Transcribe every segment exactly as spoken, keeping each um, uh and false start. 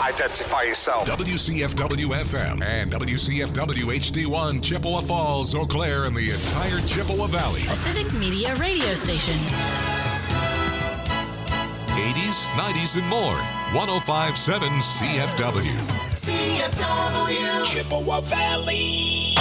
Identify yourself. W C F W F M and W C F W H D one, Chippewa Falls, Eau Claire, and the entire Chippewa Valley. A Civic Media radio station. eighties, nineties, and more. one oh five point seven C F W. C F W. Chippewa Valley.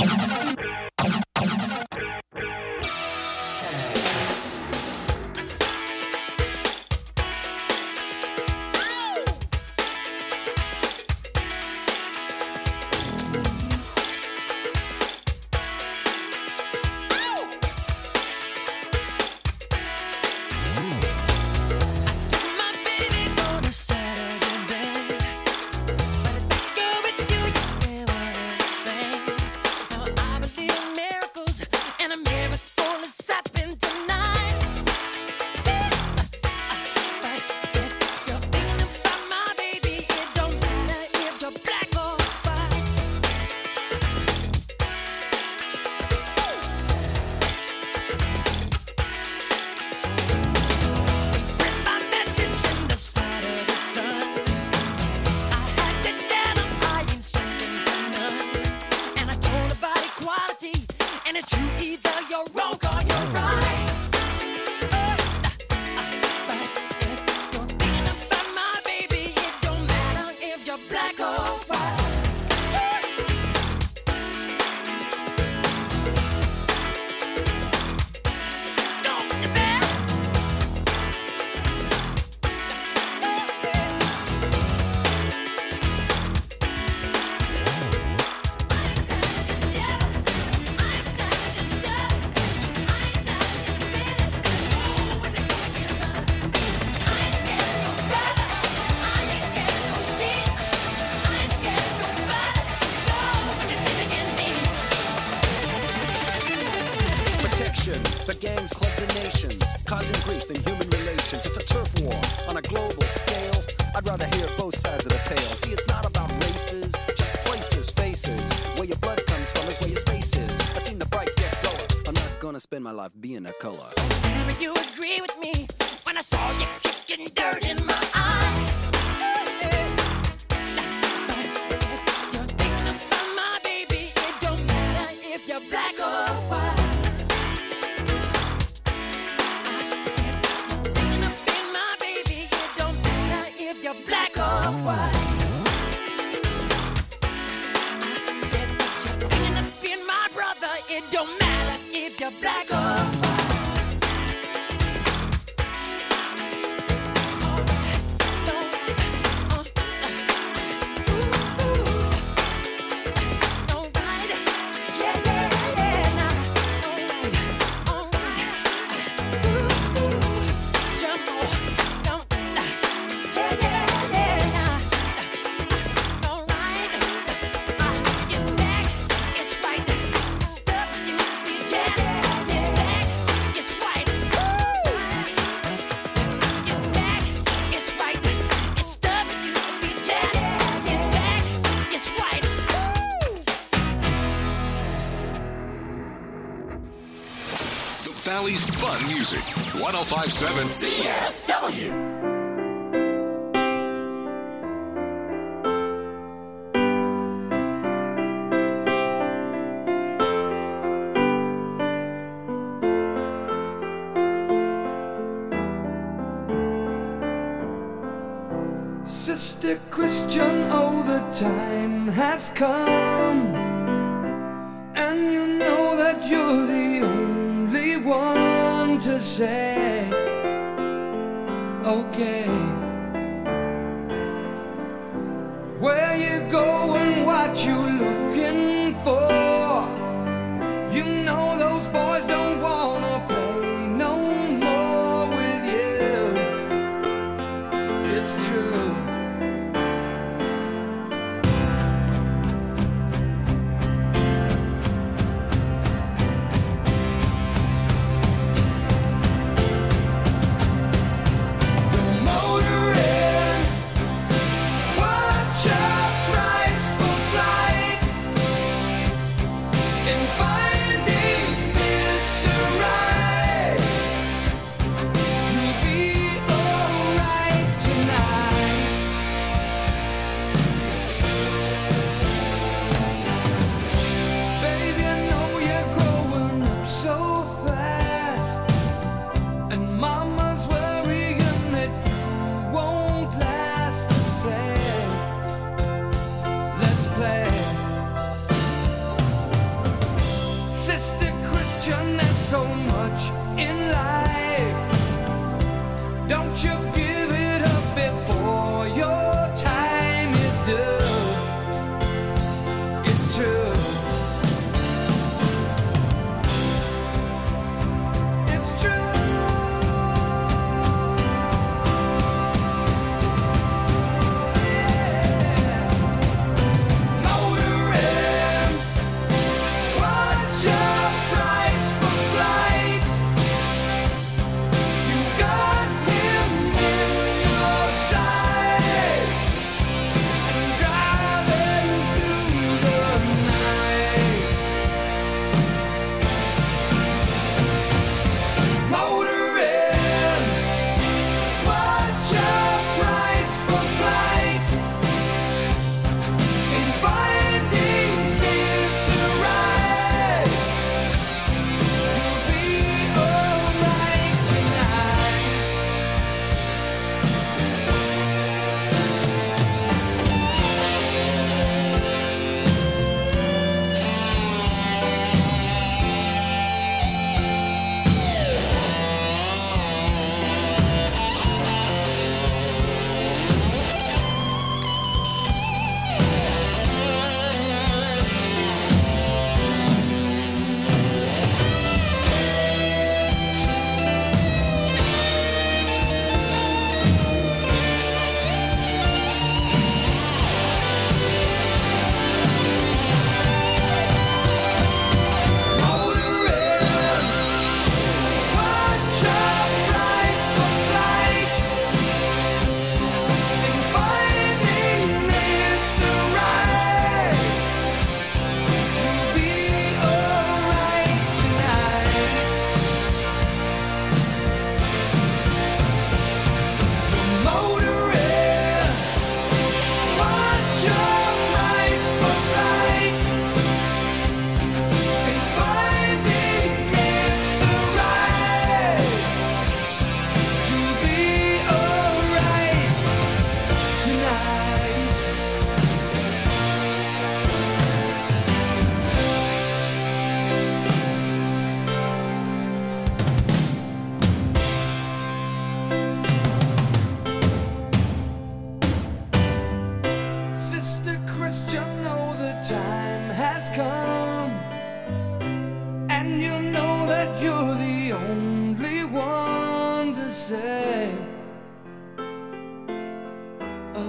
The gangs, clubs, and nations, causing grief in human relations. It's a turf war on a global scale. I'd rather hear both sides of the tale. See, it's not about races, just places, faces. Where your blood comes from is where your space is. I've seen the bright get duller. I'm not gonna spend my life being a color. Tell me you agree with me when I saw you kicking dirt in my eye. You're thinking about my baby. It don't matter if you're black or white. Black or white. I said that you're thinking of being my brother. It don't matter if you're black or white. Valley's fun music. one oh five point seven C F W. Sister Christian, oh, the time has come, and you know that you're the only one to say, okay, where you going, what you looking for. You know those boys don't wanna play no more with you. It's true.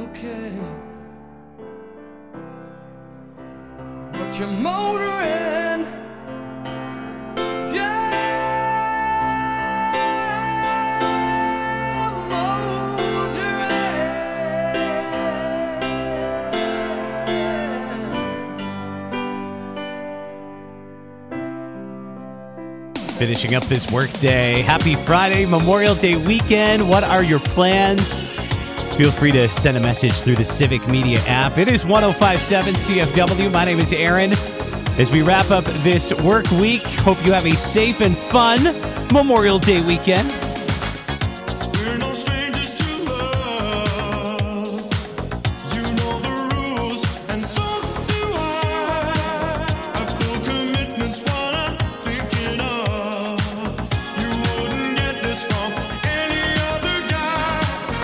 okay. But you're motoring, yeah, Finishing up this workday. Happy Friday, Memorial Day weekend. What are your plans? Feel free to send a message through the Civic Media app. It is one oh five point seven C F W. My name is Aaron. As we wrap up this work week, hope you have a safe and fun Memorial Day weekend. We're no strangers to love. You know the rules, and so do I. I feel commitment's what I'm thinking of. You wouldn't get this from any other guy.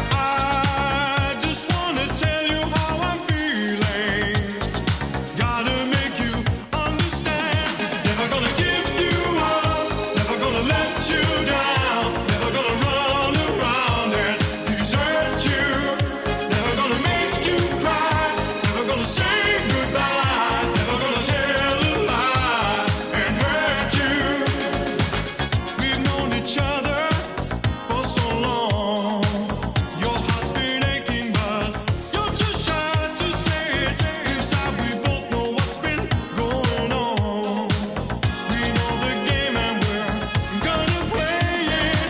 I just wanna tell you how I'm feeling. Gotta make you understand. Never gonna give you up. Never gonna let you down. Never gonna run around and desert you. Never gonna make you cry. Never gonna say goodbye. Never gonna tell a lie and hurt you. We've known each other for so long. Your heart's been aching, but you're too shy to say it. Inside we both know what's been going on. We know the game and we're gonna play it.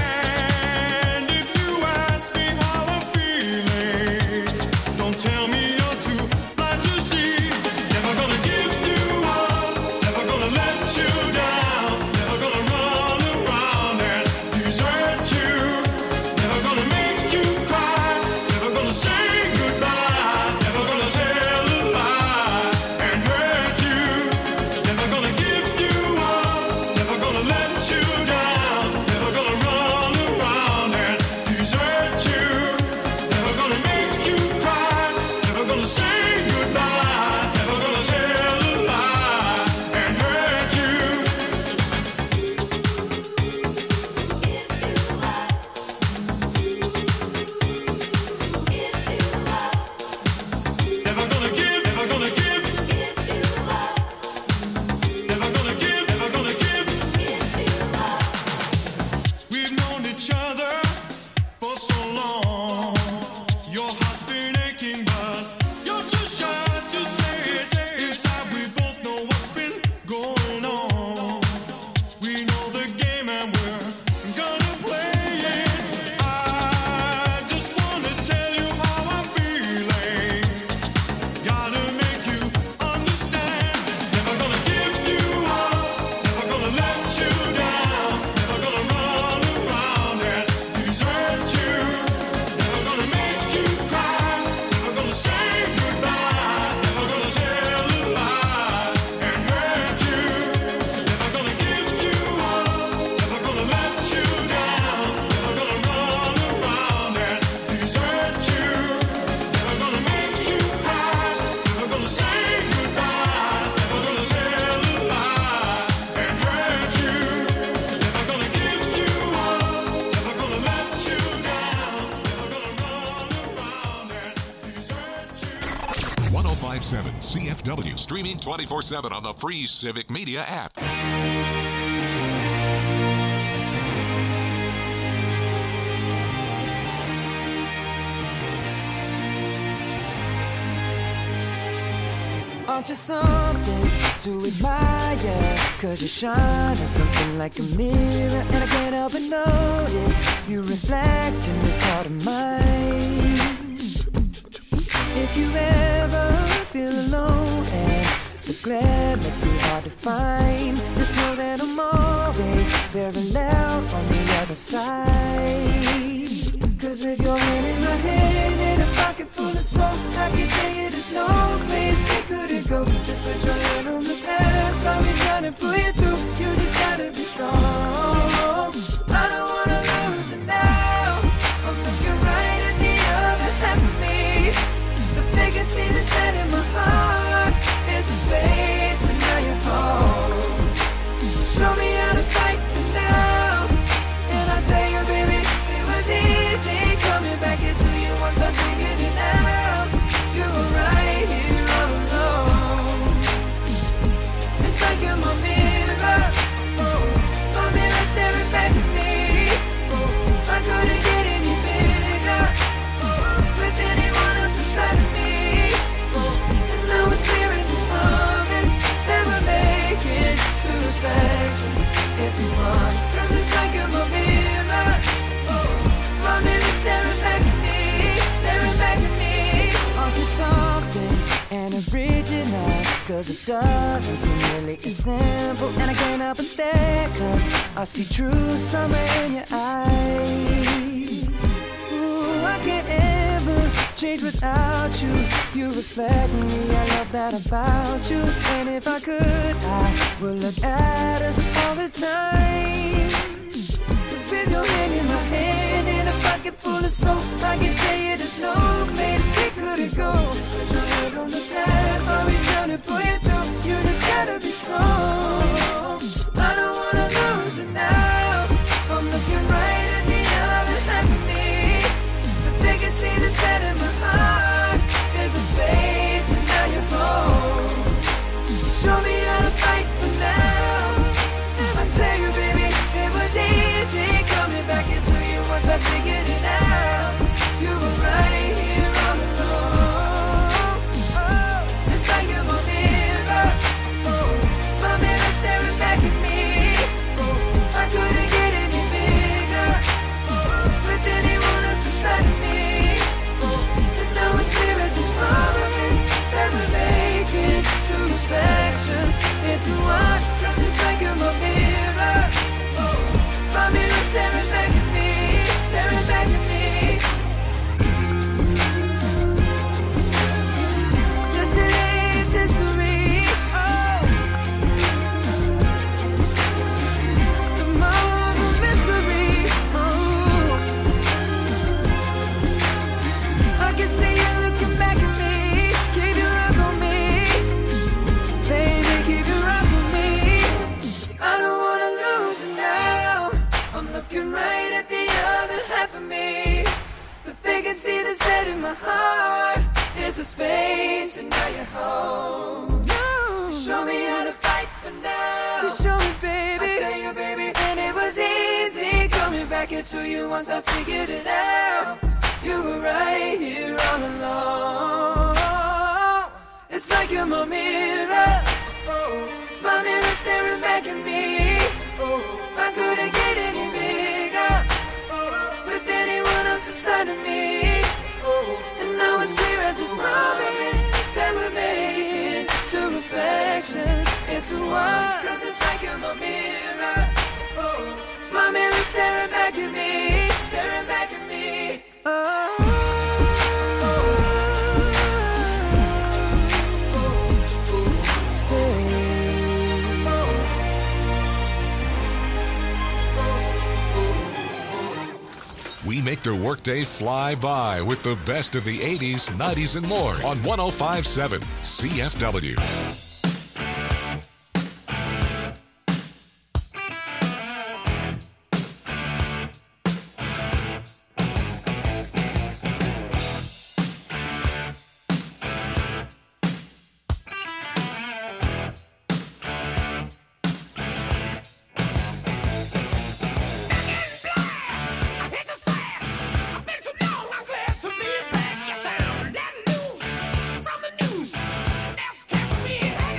And if you ask me how I'm feeling, don't tell me you're too blind to see. Never gonna give you up. Never gonna let you down. Never gonna run around and desert you. Never gonna make you cry. Never gonna say goodbye. Never gonna tell a lie and hurt you. Never gonna give you up. Never gonna let you down. Never gonna run around and desert you. Never gonna make you cry. Never gonna say goodbye. Never gonna tell a lie and hurt you. Never gonna give, never gonna give. Never gonna give, never gonna give. We've known each other for so long. Your heart's been aching, but you're too shy to say it. Inside we both know what's been going on. We know the game and we're gonna play it. I just wanna tell you how I'm feeling. Gotta make you understand. Never gonna give you up. Never gonna let you down. Never gonna run around and desert you. Never gonna make you cry. Never gonna say goodbye. Never gonna tell a lie and hurt you. Never gonna give you up. Never gonna let you down. Never gonna run around and desert you. Never gonna make you cry. Never gonna say goodbye. Never gonna tell a lie and hurt you. Never gonna give you up. Never gonna let you down. Never gonna run around and desert you. one oh five point seven C F W, streaming twenty-four seven on the free Civic Media app. Aren't you something to admire? Cause you shine at something like a mirror, and I can't help but notice you reflect in this heart of mine. If you ever feel alone and the glare makes me hard to find, just know that I'm always parallel on the other side. Cause with your hand in my hand and a pocket full of soul, I can tell you there's no place we couldn't go. Just put your hand on the past, I'll be trying to pull you through. You just gotta be strong. I don't wanna lose you now. I'm looking right at the other half of me. The biggest see the set in my heart is a space, and now you're home. Show me how to fight for now, and I'll tell you, baby, it was easy. too much, 'cause it's like you're my mirror. Oh, my mirror staring back at me, staring back at me. Aren't you something and original? 'Cause it doesn't seem really as simple. And I can't help but stare, 'cause I see true summer in your eyes. Ooh, I can't ever change without you. You reflect me, I love that about you. And if I could, I would look at us all the time. 'Cause with your hand in my hand and a pocket full of soap, I can tell you there's no place we couldn't go. Just put your head on the past, I'll be trying to pull you through. You just gotta be strong. I don't wanna lose you now. I'm looking right at the other half of me. But they can see the set in my heart. There's a space and now you're home. Show me how to fight for now. I tell you, baby, it was easy coming back into you once I figured it out. You were right here all along. Oh, it's like you're my mirror. Oh, my mirror staring back at me. Oh, I couldn't get any bigger. Oh, with anyone else beside me. Oh, and now it's clear as this promise that we're making two reflections into one. 'Cause it's like you're my mirror. Oh, my mirror staring back at me, staring back at me. Yesterday's history. Oh, tomorrow's a mystery. Oh, I can see you looking back at me. Keep your eyes on me, baby. Keep your eyes on me. I don't wanna lose you now. I'm looking right at the other half of me. The vacancy that's set in my heart is the space, and now you're home. You show me how to fight for now. You show me, baby. I tell you, baby, and it was easy coming back into you once I figured it out. You were right here all along. It's like you're my mirror. Oh, my mirror staring back at me. Oh, I couldn't get any bigger. Oh, with anyone else beside of me. Oh, and now it's clear as this promise that we're making two reflections into one. 'Cause it's like you're my mirror. Oh, my mirror staring back at me, staring back at me. Oh. We make their workday fly by with the best of the eighties, nineties, and more on one oh five point seven C F W. From the news, that's kept me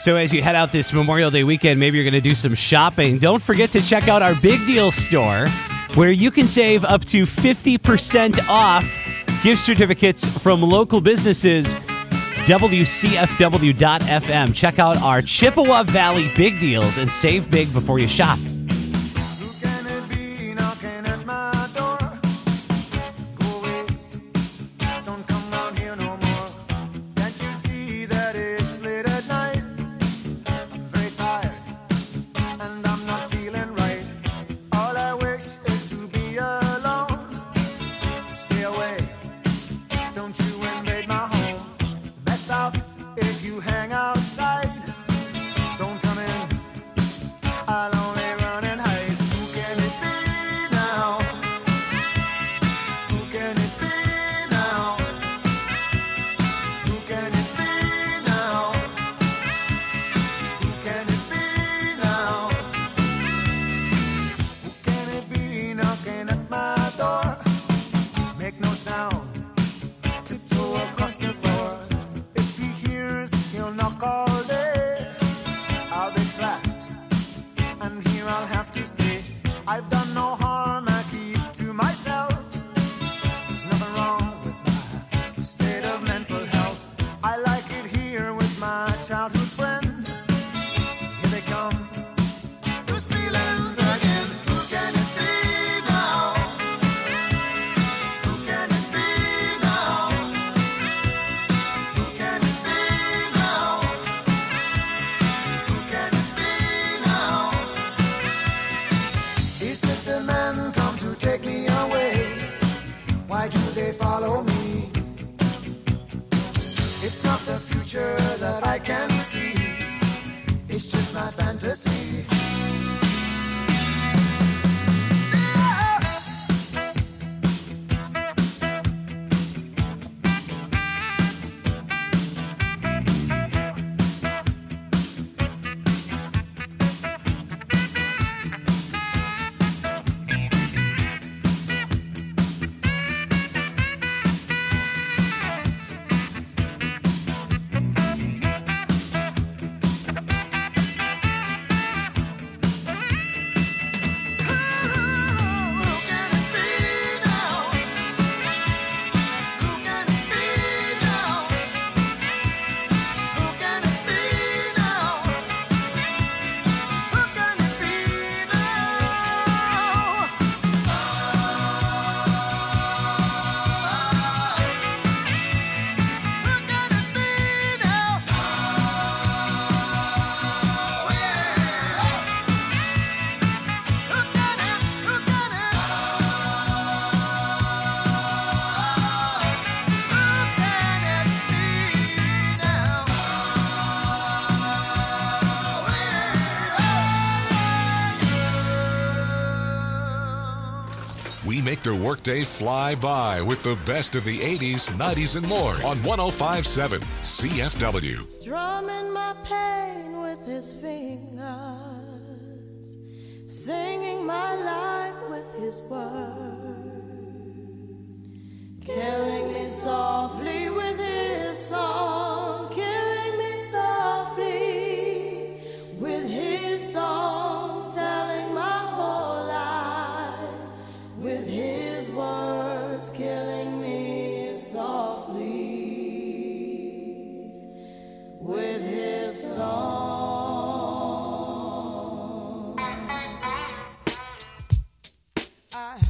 So as you head out this Memorial Day weekend, maybe you're going to do some shopping. Don't forget to check out our Big Deal store, where you can save up to fifty percent off gift certificates from local businesses. W C F W dot F M. Check out our Chippewa Valley Big Deals and save big before you shop. Who can it be knocking at my door? Go away, don't come round here no more. Can't you see that it's late at night? I'm very tired, and I'm not feeling right. All I wish is to be alone. Stay away, don't you invade my home. Best off if you hang outside. Don't come in, I'll only run and hide. Who can it be now? Who can it be now? Who can it be now? Who can it be now? Who can it be knocking at my door? Make no sound, tiptoe across the floor. If he hears, he'll knock all day. I'll be trapped, and here I'll have to stay. I've done no harm, I keep to myself. There's nothing wrong with my state of mental health. I like it here with my childhood friend. Here they come, those feelings again. Who can it be now? Who can it be now? Who can it be now? Who can it be now? Is it the men come to take me away? Why do they follow me? It's not the future that I can see. It's just my fantasy. We make their workday fly by with the best of the eighties, nineties, and more on one oh five point seven C F W. Strumming my pain with his fingers, singing my life with his words, killing me softly with his song, killing me softly with his song, telling my whole life with his words, killing me softly with his song. I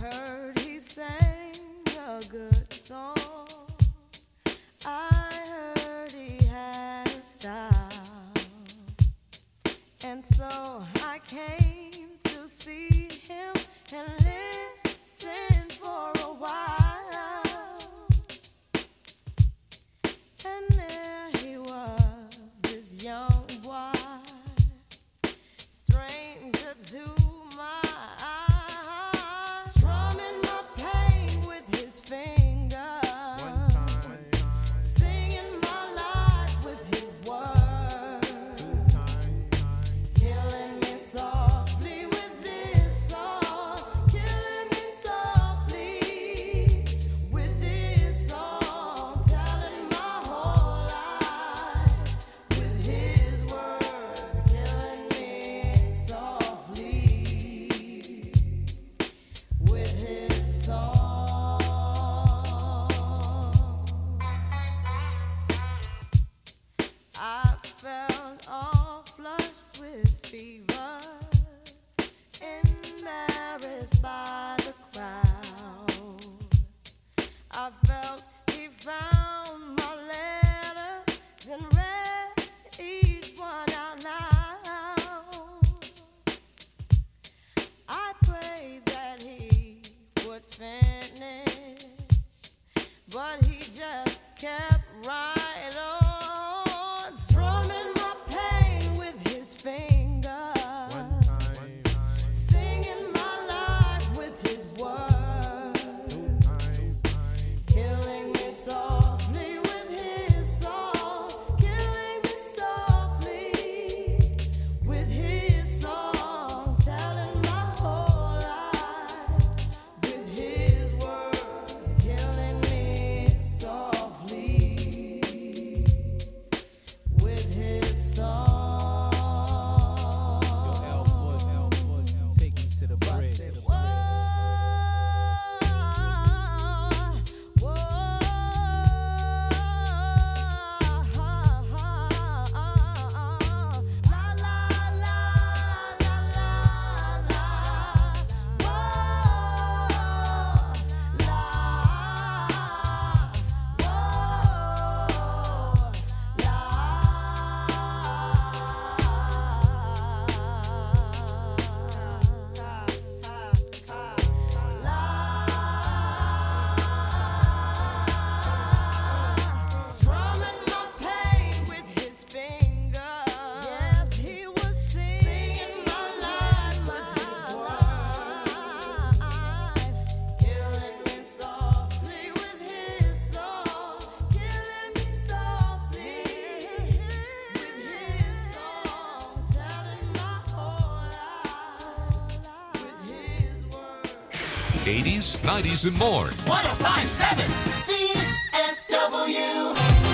eighties, nineties, and more. one oh five point seven C F W.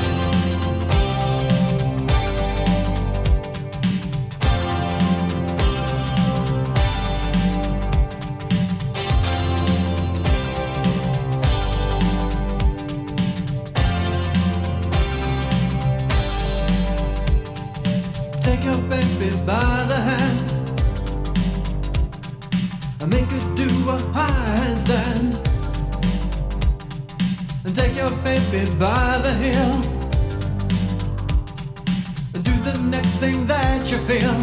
Take your baby by the hand and make her do a high handstand. And take your baby by the heel and do the next thing that you feel.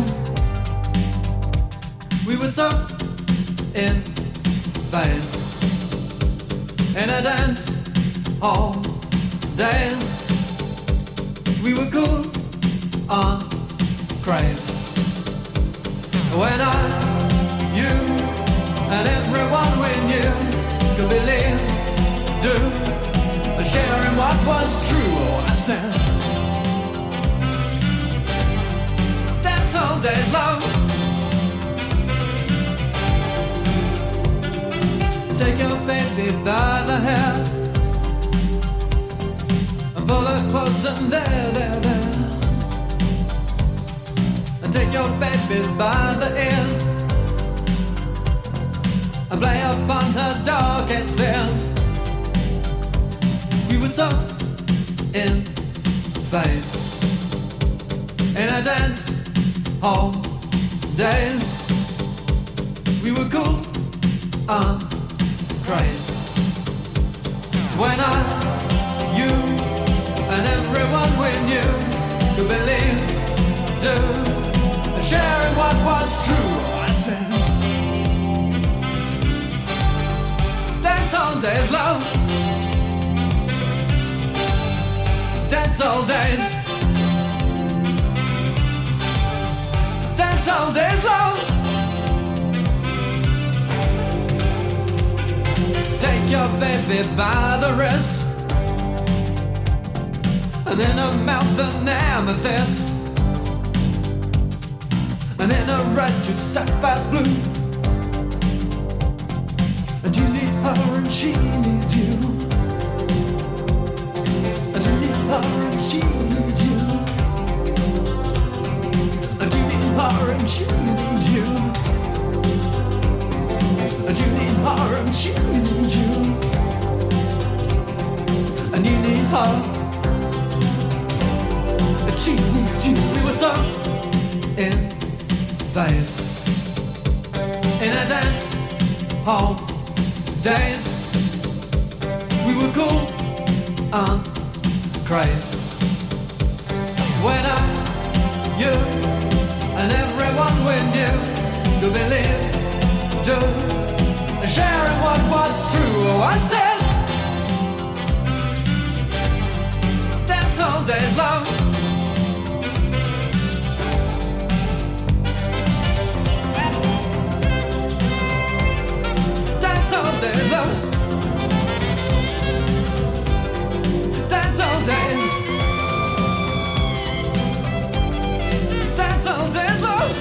We were so in phase in a dance all days. We were cool on craze. When I, you, and everyone we knew could believe, do, and share in what was true. Oh, I said, dance all days long. Take your baby by the hair and pull her close and there, there, there. Take your baby by the ears and play upon her darkest fears. We were so in phase in a dance hall days. We were cool on craze. When I, you, and everyone we knew could believe, do, sharing what was true. I said, dance all days, love. Dance all days. Dance all days, love. Take your baby by the wrist and in her mouth an amethyst. And in her eyes just sapphire's blue. And you need her and she needs you. And you need her and she needs you. And you need her and she needs you. And you need her and she needs you. And you need her and she needs you. We were so in phase in a dance hall days. We were cool on craze. When I, you, and everyone we knew could believe, do, and sharing what was true. Oh, I said, dance all days long. Dance all days long. Dance all days. Dance all days long.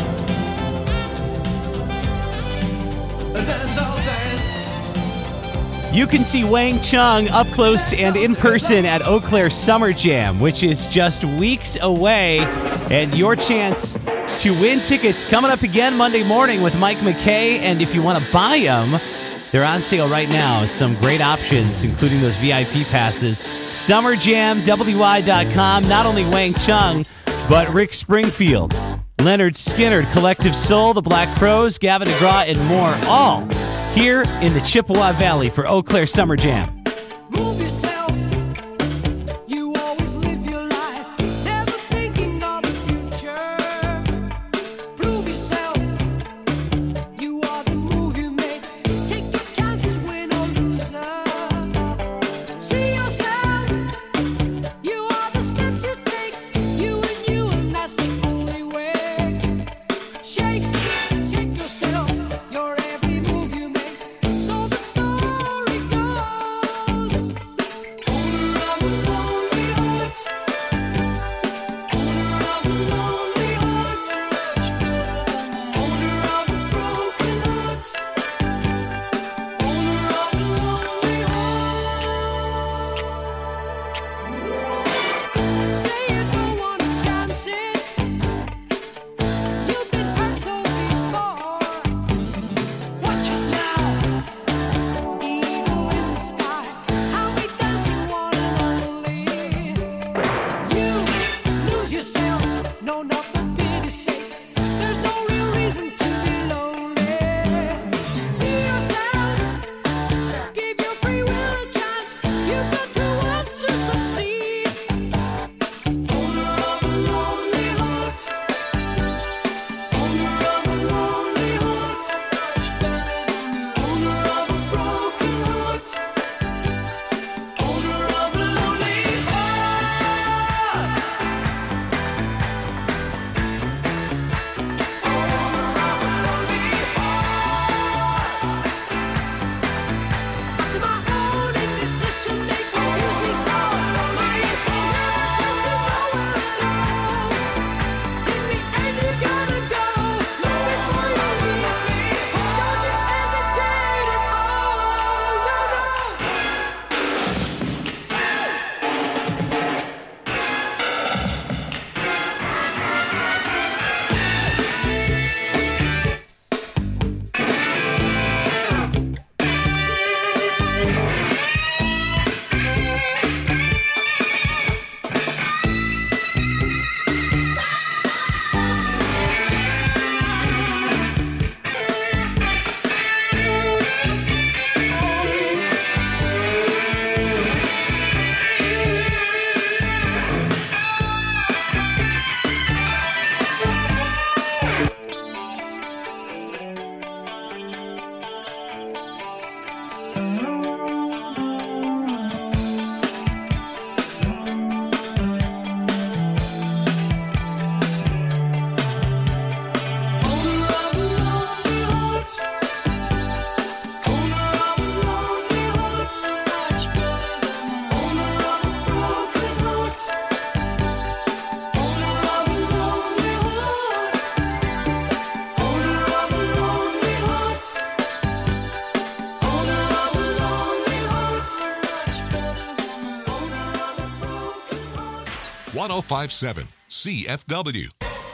Dance all days. You can see Wang Chung up close and in person at Eau Claire Summer Jam, which is just weeks away, and your chance to win tickets coming up again Monday morning with Mike McKay. And if you want to buy them, they're on sale right now. Some great options, including those V I P passes. Summer Jam W I dot com. Not only Wang Chung, but Rick Springfield, Leonard Skinner, Collective Soul, the Black Crowes, Gavin DeGraw, and more. All here in the Chippewa Valley for Eau Claire Summer Jam. Move yourself. You always live your life, never thinking of the future. Prove yourself. You are the move you make. Take your chances, win or loser. See yourself. You are the steps you take. You and you, and that's the only way. Shake, shake yourself. Your every move you make. So the story goes. one oh five point seven C F W.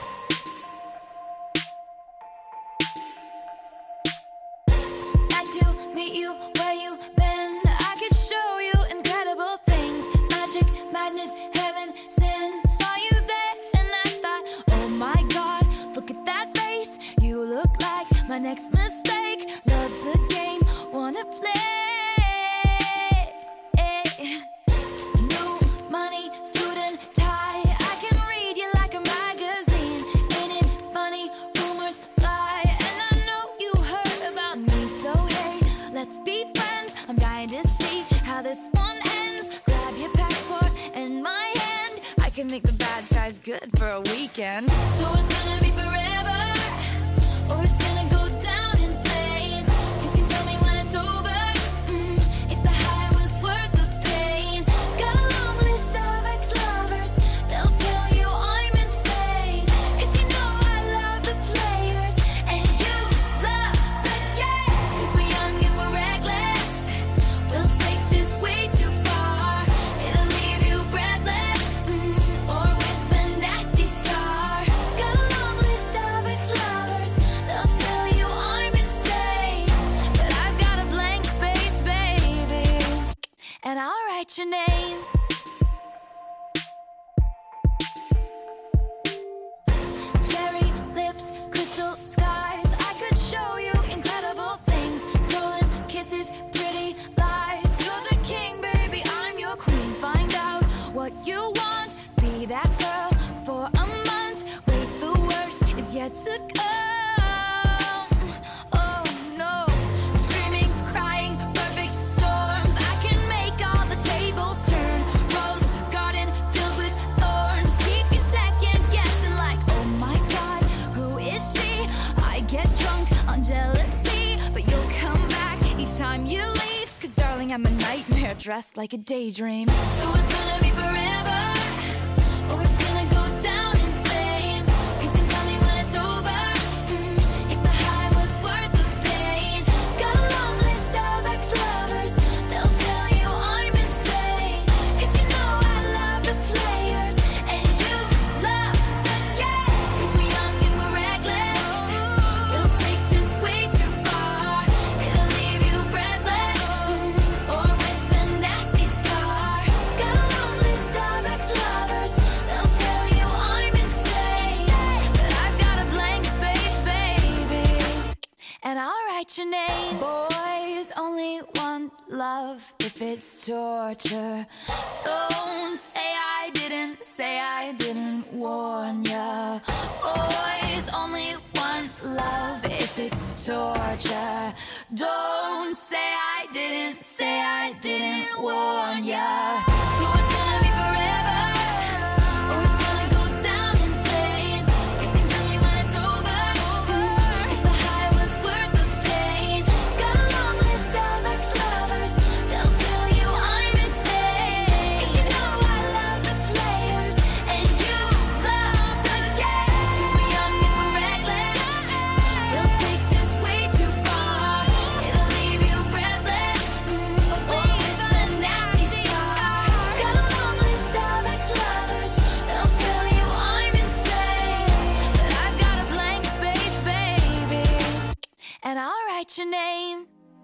Nice to meet you, where you been? I could show you incredible things. Magic, madness, heaven, sin. Saw you there and I thought, oh my God, look at that face. You look like my next mistake. Love's a game, wanna play. New money, suit and tie. I can read you like a magazine. Ain't it funny? Rumors fly, and I know you heard about me. So hey, let's be friends. I'm dying to see how this one ends. Grab your passport and my hand. I can make the bad guys good for a weekend. So it's gonna be forever, or it's gonna go down in flames. You can tell me when it's over, mm, if the high was worth the pain. Got a long list of ex-lovers, they'll tell you I'm insane. Cause you know I love the players, and you love the game. Cause we're young and we're reckless, we'll take this way too far. It'll leave you breathless, mm, or with a nasty scar. Got a long list of ex-lovers, they'll tell you I'm insane. But I've got a blank space, baby, and I'll write your name. Cherry lips, crystal skies. I could show you incredible things. Stolen kisses, pretty lies. You're the king, baby, I'm your queen. Find out what you want, be that girl for a month. Wait, the worst is yet to come. Oh no, screaming, crying, perfect storms. I can make all the tables turn. Rose garden filled with thorns. Keep you second guessing like, oh my God, who is she? I get drunk on jealousy, but you'll come back each time you leave. Cause darling, I'm a nightmare dressed like a daydream. So it's gonna be forever, or it's gonna go down in flames. You can tell me when it's over, mm, if the high was worth the pain. Got a long list of ex-lovers, they'll tell you I'm insane. Cause you know I love the players, and you love the game. Cause we're young and we're reckless, we'll take this way too far. It'll leave you breathless, mm, or with a nasty scar. Got a long list of ex-lovers, they'll tell you I'm insane. But I've got a blank space, baby, and I'll write your name. Boys only want love if it's torture. Don't say I didn't, say I didn't warn ya. Boys only want love if it's torture. Don't say I didn't, say I didn't warn ya. So it's gonna be forever, or it's gonna go down in flames. You can tell me when it's over, if the high was worth the pain. Got a long list of ex-lovers, they'll tell you I'm insane. Cause you know I love the players, and you love the game. Cause we're young and we're reckless, we'll take this way too far. It'll leave you breathless, mm, or with a nasty scar. Got a long list of ex-lovers, they'll tell you I'm insane. But I've got a blank space, baby, and I'll write your name.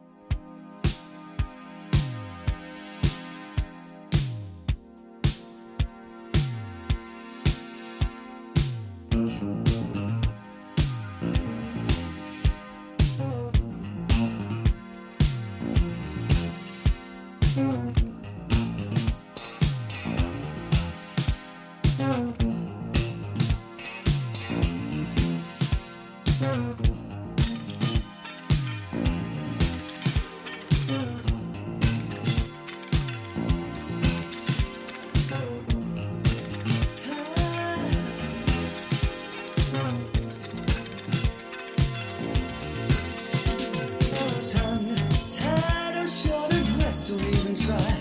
Tongue tied or short of breath, don't even try.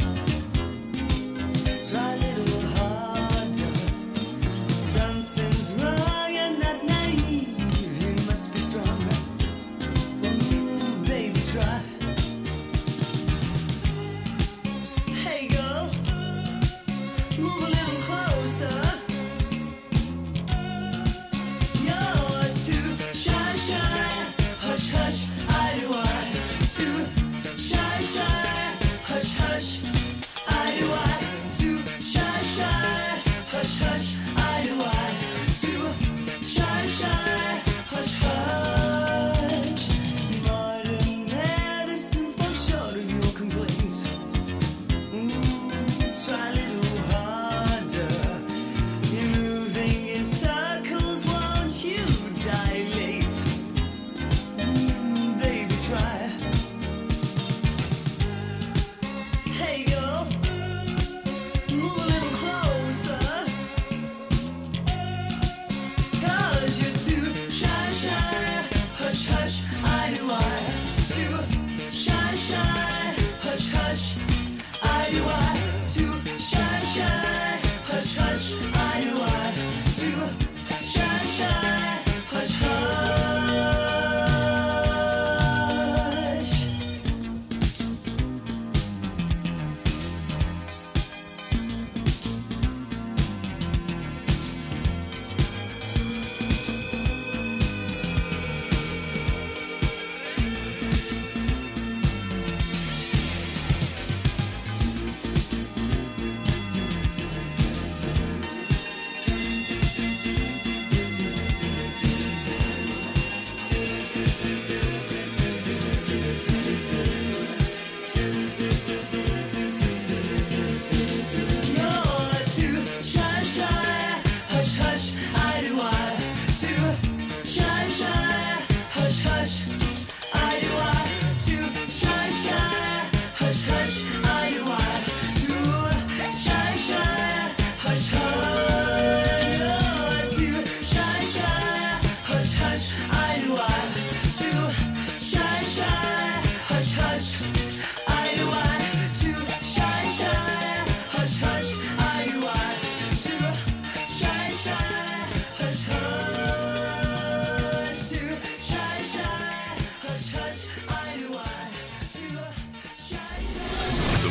Try a little harder. Something's wrong, you're not naive. You must be strong. Ooh, baby, try. Hey girl, move a little closer.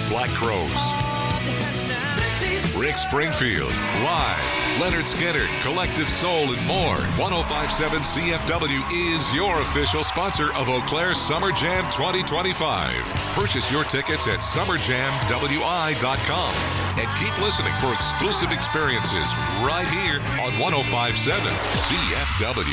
Black Crowes. Rick Springfield, live. Leonard Skinner, Collective Soul, and more. ten fifty-seven C F W is your official sponsor of Eau Claire Summer Jam twenty twenty-five. Purchase your tickets at summer jam w i dot com. And keep listening for exclusive experiences right here on ten fifty-seven C F W.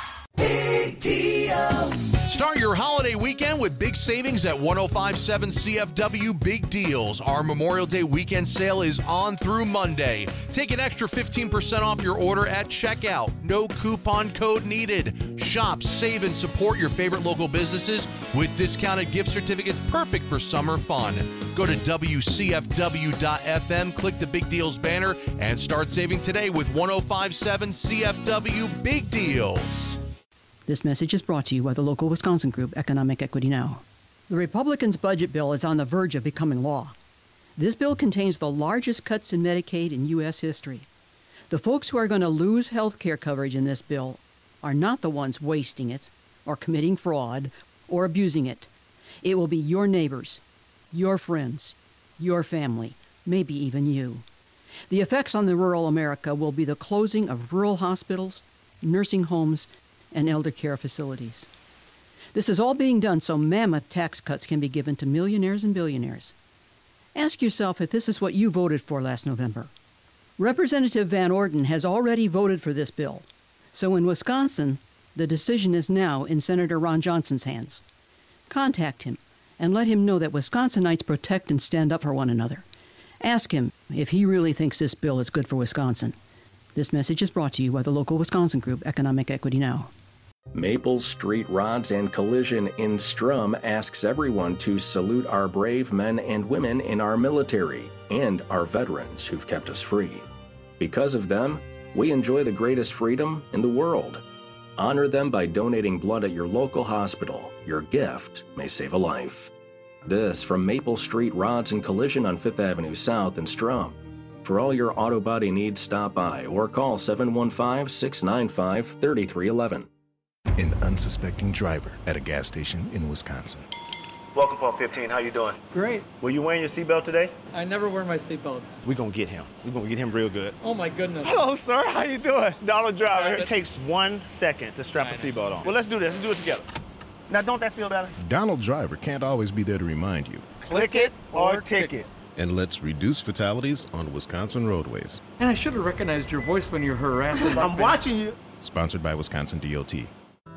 Big deals. Start your holiday weekend with big savings at ten fifty-seven C F W Big Deals. Our Memorial Day weekend sale is on through Monday. Take an extra fifteen percent off your order at checkout. No coupon code needed. Shop, save, and support your favorite local businesses with discounted gift certificates perfect for summer fun. Go to W C F W dot F M, click the Big Deals banner, and start saving today with ten fifty-seven C F W Big Deals. This message is brought to you by the local Wisconsin group, Economic Equity Now. The Republicans' budget bill is on the verge of becoming law. This bill contains the largest cuts in Medicaid in U S history. The folks who are going to lose health care coverage in this bill are not the ones wasting it, or committing fraud, or abusing it. It will be your neighbors, your friends, your family, maybe even you. The effects on the rural America will be the closing of rural hospitals, nursing homes, and elder care facilities. This is all being done so mammoth tax cuts can be given to millionaires and billionaires. Ask yourself if this is what you voted for last November. Representative Van Orden has already voted for this bill. So in Wisconsin, the decision is now in Senator Ron Johnson's hands. Contact him and let him know that Wisconsinites protect and stand up for one another. Ask him if he really thinks this bill is good for Wisconsin. This message is brought to you by the local Wisconsin group, Economic Equity Now. Maple Street Rods and Collision in Strum asks everyone to salute our brave men and women in our military and our veterans who've kept us free. Because of them, we enjoy the greatest freedom in the world. Honor them by donating blood at your local hospital. Your gift may save a life. This from Maple Street Rods and Collision on Fifth Avenue South in Strum. For all your auto body needs, stop by or call seven one five, six nine five, three three one one. An unsuspecting driver at a gas station in Wisconsin. Welcome, Pump fifteen. How you doing? Great. Were you wearing your seatbelt today? I never wear my seatbelt. We're going to get him. We're going to get him real good. Oh, my goodness. Hello, sir. How you doing? Donald Driver. Right, It takes one second to strap a seatbelt on. Well, let's do this. Let's do it together. Now, don't that feel better? Donald Driver can't always be there to remind you. Click it or ticket. And let's reduce fatalities on Wisconsin roadways. And I should have recognized your voice when you're harassing. I'm watching you. Sponsored by Wisconsin D O T.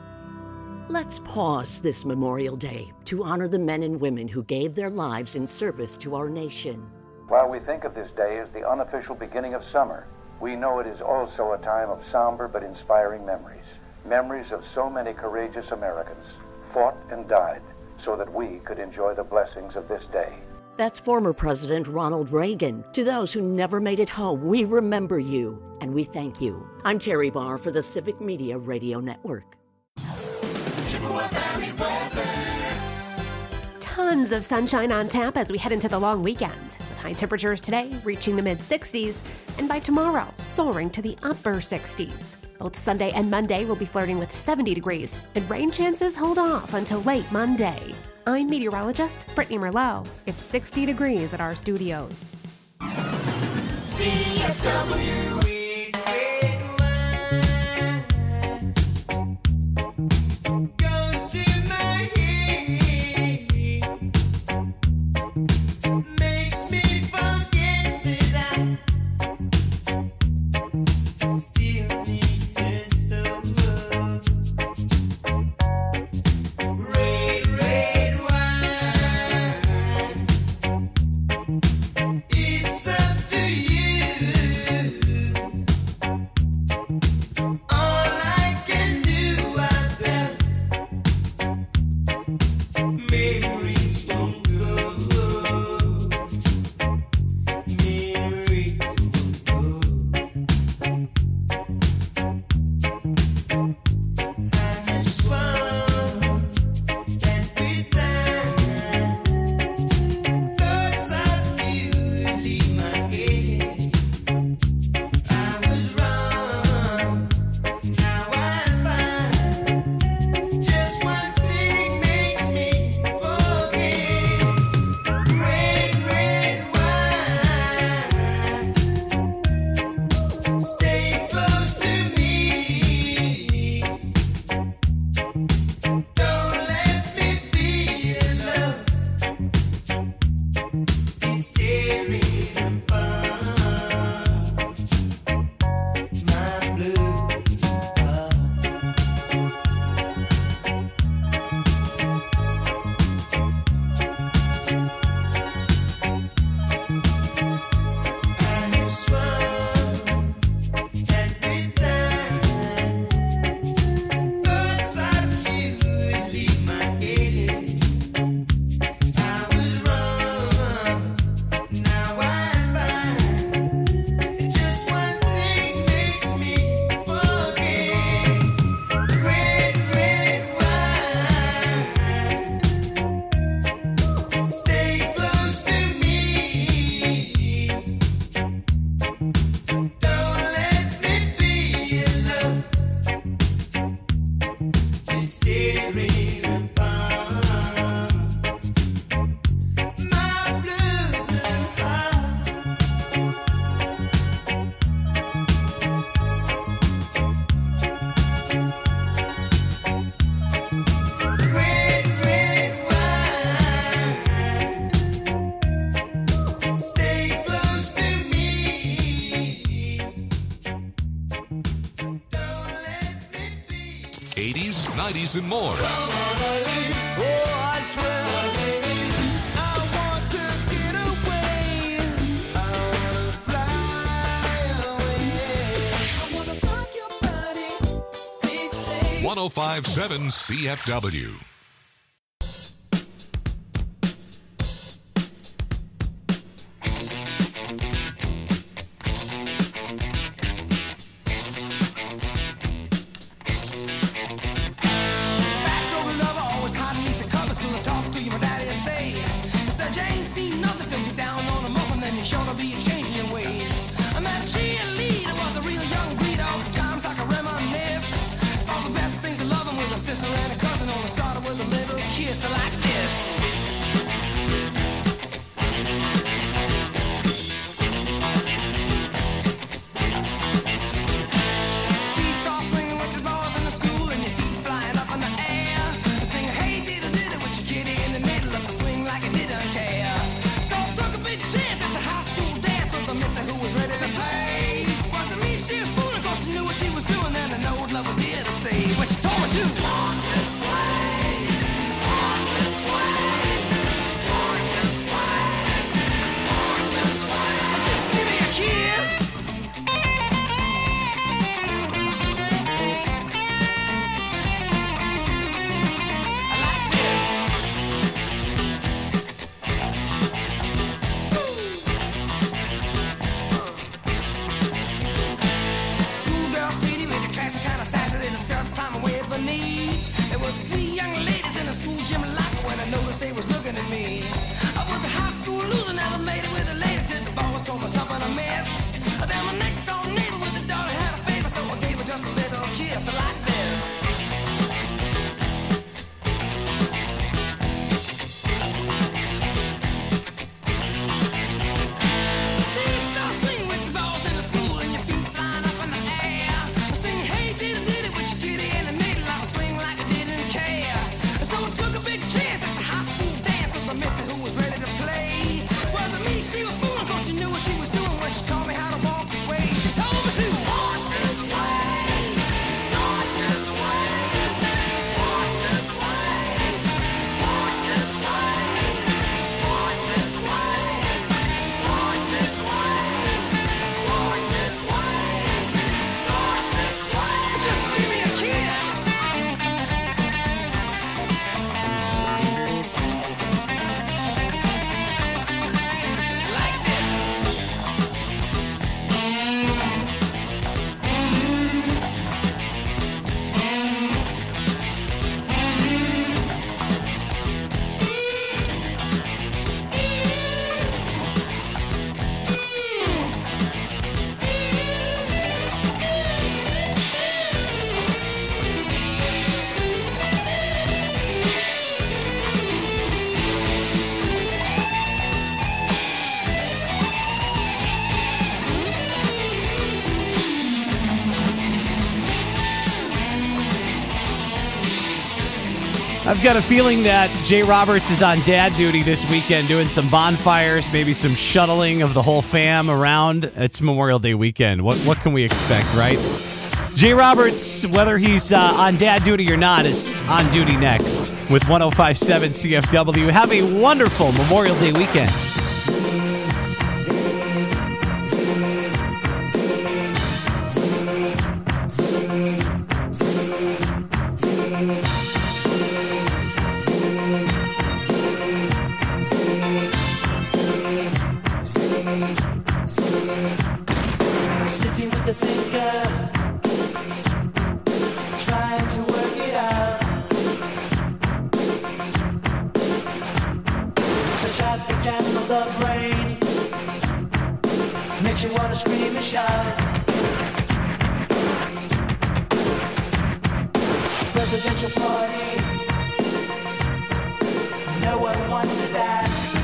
Let's pause this Memorial Day to honor the men and women who gave their lives in service to our nation. While we think of this day as the unofficial beginning of summer, we know it is also a time of somber but inspiring memories. Memories of so many courageous Americans fought and died so that we could enjoy the blessings of this day. That's former President Ronald Reagan. To those who never made it home, we remember you and we thank you. I'm Terry Barr for the Civic Media Radio Network. Chippewa Valley weather. Tons of sunshine on tap as we head into the long weekend, with high temperatures today reaching the mid sixties, and by tomorrow soaring to the upper sixties. Both Sunday and Monday will be flirting with seventy degrees, and rain chances hold off until late Monday. I'm meteorologist Brittany Merlot. It's sixty degrees at our studios. C F W. It's up to you. these and more. Oh, I swear. I want to get away. I wanna fly away. I wanna rock your body. Please stay. one oh five point seven C F W. I've got a feeling that Jay Roberts is on dad duty this weekend doing some bonfires, maybe some shuttling of the whole fam around. It's Memorial Day weekend. What what can we expect, right? Jay Roberts, whether he's uh, on dad duty or not, is on duty next with one oh five point seven C F W. Have a wonderful Memorial Day weekend. Sitting with the finger, trying to work it out. Such traffic jam of the brain makes you want to scream and shout. Presidential party, no one wants to dance.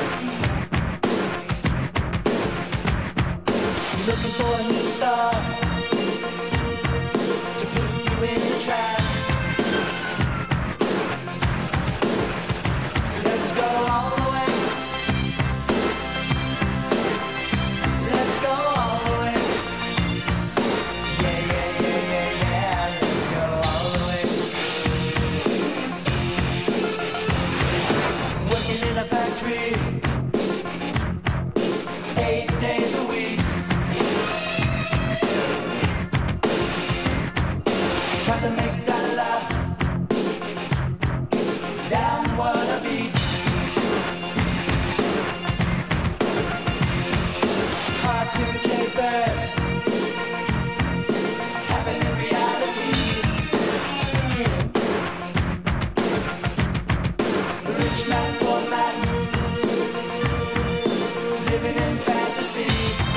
Looking for a new star to put you in a trance. Let's go all the way. Let's go all the way. Yeah, yeah, yeah, yeah, yeah. Let's go all the way. country, eight days a week. Try to make dollar down wannabe. Cartoon capers having a reality. Rich man, poor man, living in fantasy.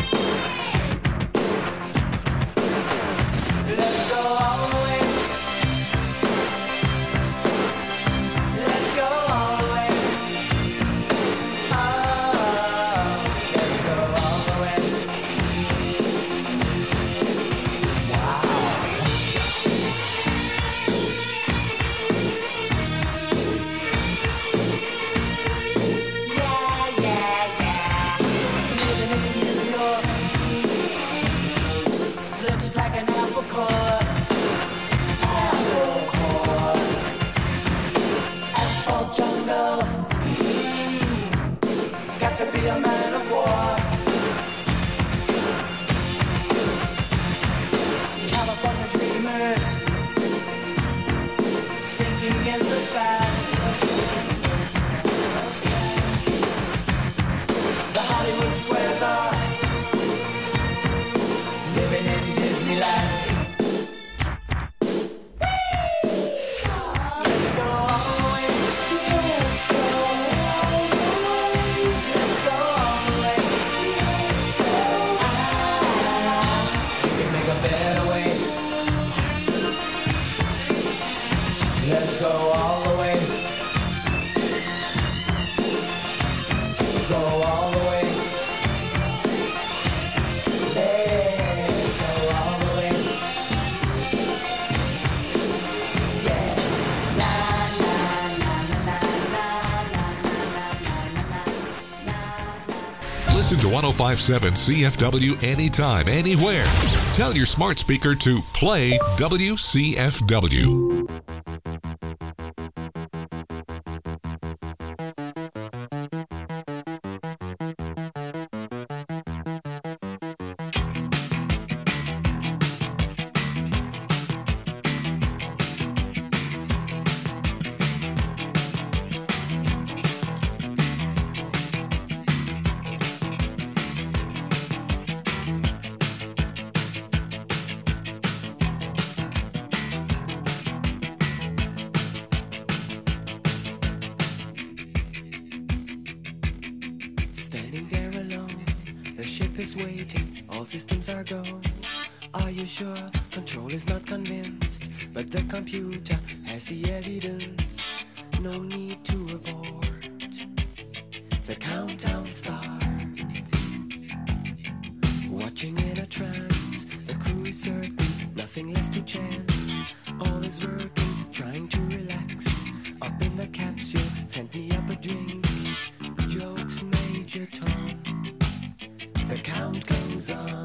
Let's go all the way. Let's go all the way. Oh, let's go all the way. Yeah, yeah, yeah. Living in New York looks like an apple core. Apple core. Asphalt jungle. Got to be a man of war. California dreamers sinking in the sand. The Hollywood squares are living in Disneyland. Let's go all the way. Let's go all the way. Let's go all the way. Ah, we can make a better way. Let's go all the way. Go all the way. Let's go all the way. Yeah. La la la la la la la. Listen to one oh five point seven C F W anytime, anywhere. Tell your smart speaker to play W C F W. Standing there alone, the ship is waiting, all systems are go. Are you sure? Control is not convinced, but the computer has the evidence. No need to abort. The countdown starts. Watching in a trance, the crew is certain, nothing left to chance. All is working, trying to relax. Up in the capsule, sent me up a drink. Jokes, Major Tom. The count goes on.